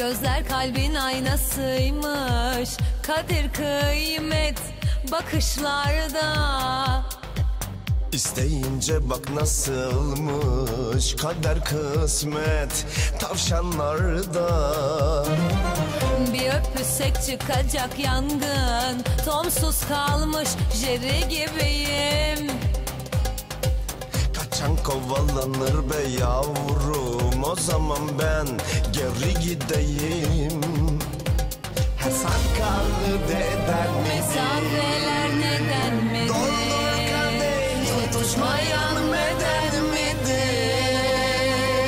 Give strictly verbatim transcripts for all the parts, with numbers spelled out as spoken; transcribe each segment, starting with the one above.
Gözler kalbin aynasıymış, kadir kıymet bakışlarda. İsteyince bak nasılmış kader kısmet tavşanlarda. Bir öpüsek çıkacak yangın, tomsuz kalmış jeri gibiyim. Kaçan kovalanır be yavrum, o zaman ben geri gideyim. Her sakallı deden midir? Mesafeler neden midir? Doldur kadeh, tutuşmayan beden midir?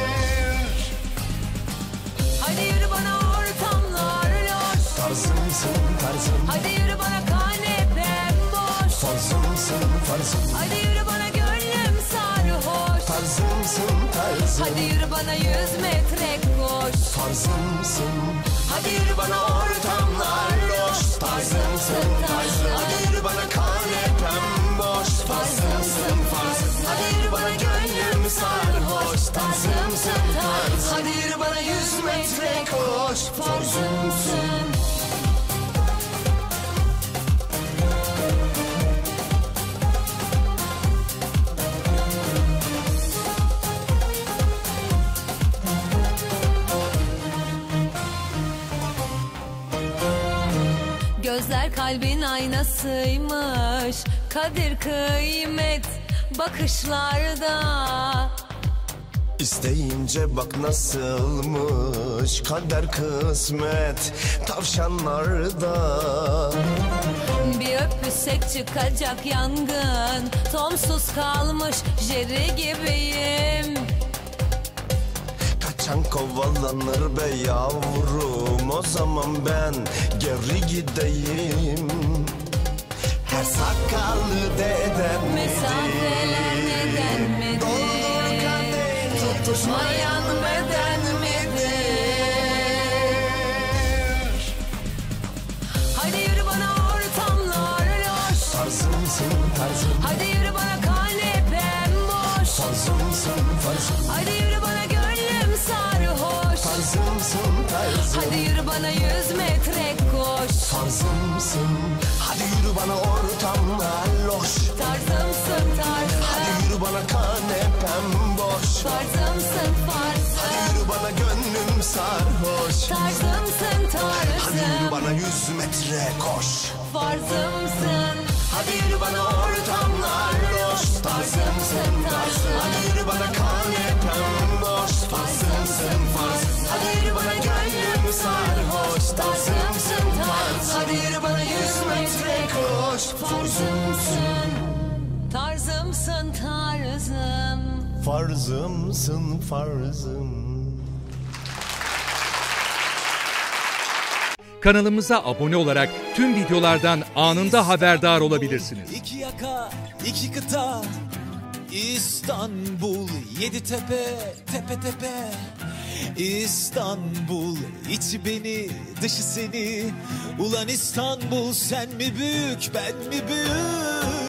Hadi yürü bana ortamlar loş. Tarzımsın tarzım, Hadi yürü bana kanepem boş. tarzımsın tarzım, Hadi yürü bana gönlüm sarhoş. tarzımsın tarzım, Hadi yürü bana yüz metre koş. tarzımsın. Hadi yürü bana ortamlar loş. Tarzımsın tarzım, hadi yürü bana kanepem boş. Tarzımsın tarzım, hadi yürü bana gönlüm sarhoş. Tarzımsın tarzım, hadi yürü bana yüz metre koş. Tarzımsın. Gözler kalbin aynasıymış, kadir kıymet bakışlarda. İsteyince bak nasılmış kader kısmet tavşanlarda. Bir öpüsek çıkacak yangın, tomsuz kalmış jeri gibiyim. Kaçan kovalanır be yavrum, o zaman ben geri gideyim. Her sakallı deden midir? Mesafeler neden midir? Doldur kadeh, tutuşmayan beden midir? Hadi yürü bana ortamlar loş. Tarzımsın tarzım, Hadi yürü bana kanepem boş. tarzımsın tarzım, Hadi yürü bana gönlüm sarhoş. tarzımsın tarzım, Hadi yürü bana yüz metre koş. tarzımsın. Hadi yürü bana ortamlar loş. Tarzımsın tarzım. Hadi yürü bana kanepem boş. Tarzımsın farzım. Hadi yürü bana gönlüm sarhoş. Tarzımsın Hadi yürü tarzım. bana yüz metre koş. Farzımsın. Hadi yürü bana ortamlar loş. Tarzımsın tarzım, hadi yürü bana kanepem boş. Farzımsın farzım, hadi yürü bana gönlüm sarhoş. Tarzımsın tarzım, hadi yürü bana yüz metre koş. Farzımsın. Tarzımsın tarzım. Farzımsın farzım. Kanalımıza abone olarak tüm videolardan anında haberdar olabilirsiniz. İki yaka, iki kıta, İstanbul, yedi tepe, tepe tepe. İstanbul, içi beni, dışı seni. Ulan İstanbul, sen mi büyük, ben mi büyük?